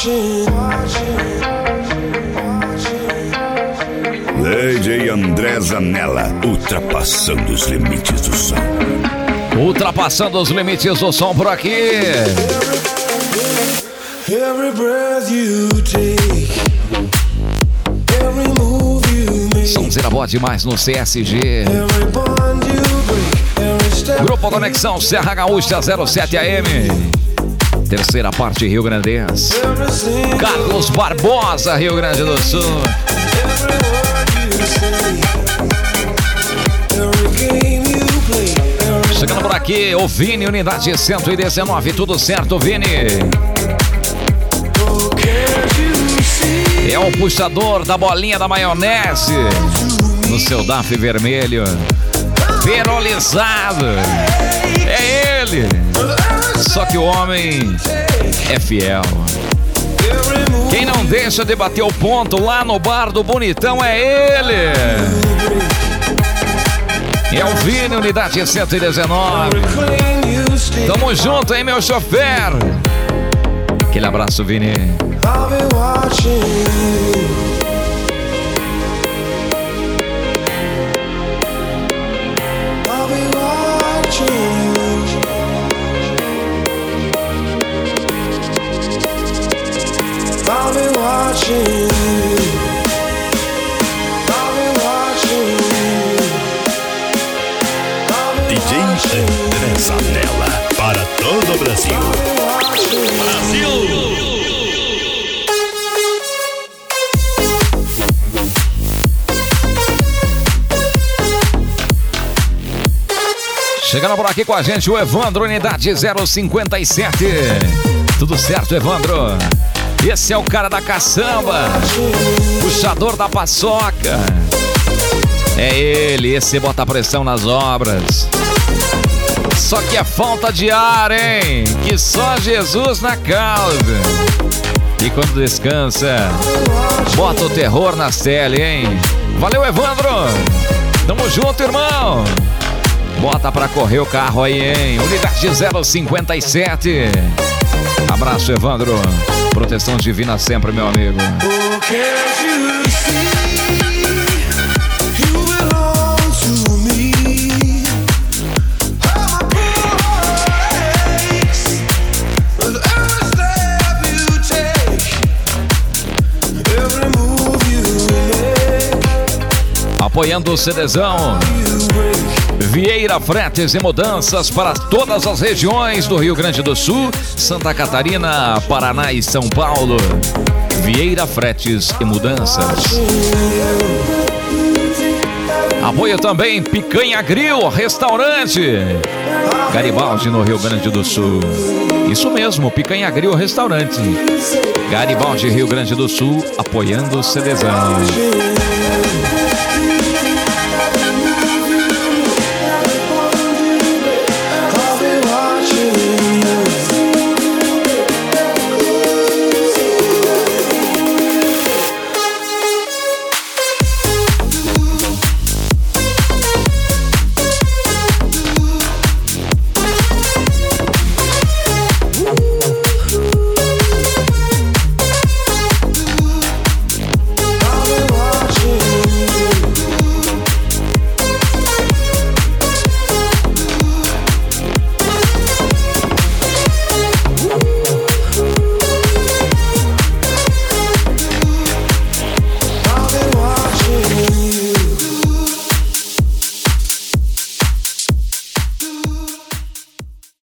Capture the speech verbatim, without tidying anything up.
D J André Zanella, ultrapassando os limites do som. Ultrapassando os limites do som por aqui. Every breath you take, every move you make, Sonzeira boa demais no C S G. every bond you break, every step. Grupo Conexão Serra Gaúcha zero sete A M. Terceira parte Rio Grandense. Every single Carlos Barbosa, Rio Grande do Sul. every word you say, every game you play, every Chegando por aqui, o Vini, unidade cento e dezenove. Tudo certo, Vini? can't you see? É o puxador da bolinha da maionese no seu D A F vermelho, perolizado. É ele. Só que o homem é fiel. Every move Quem não deixa de bater o ponto lá no bar do Bonitão é ele. É o Vini, unidade cento e dezenove. claim you stay. Tamo junto, hein, meu chofer? Aquele abraço, Vini. I'll be watching you. I'll be watching you. I'll be watching you. I'll be watching you. I'll be D J André Zanella, para todo o Brasil. watching you. Chegando por aqui com a gente o Evandro, unidade zero cinquenta e sete. Tudo certo, Evandro? Esse é o cara da caçamba, puxador da paçoca. É ele, esse bota pressão nas obras. Só que é falta de ar, hein? Que só Jesus na causa. E quando descansa, bota o terror na tele, hein? Valeu, Evandro! Tamo junto, irmão! Bota pra correr o carro aí, hein? Unidade zero cinquenta e sete. Abraço, Evandro. Proteção divina sempre, meu amigo. Oh, can't you see? You belong to me. How my poor aches with every step you take, every move you make, Apoiando o CDzão. you break. Vieira Fretes e Mudanças para todas as regiões do Rio Grande do Sul, Santa Catarina, Paraná e São Paulo. Vieira Fretes e Mudanças. Apoio também Picanha Grill, restaurante Garibaldi, no Rio Grande do Sul. Isso mesmo, Picanha Grill, restaurante Garibaldi, Rio Grande do Sul, apoiando o CDzão.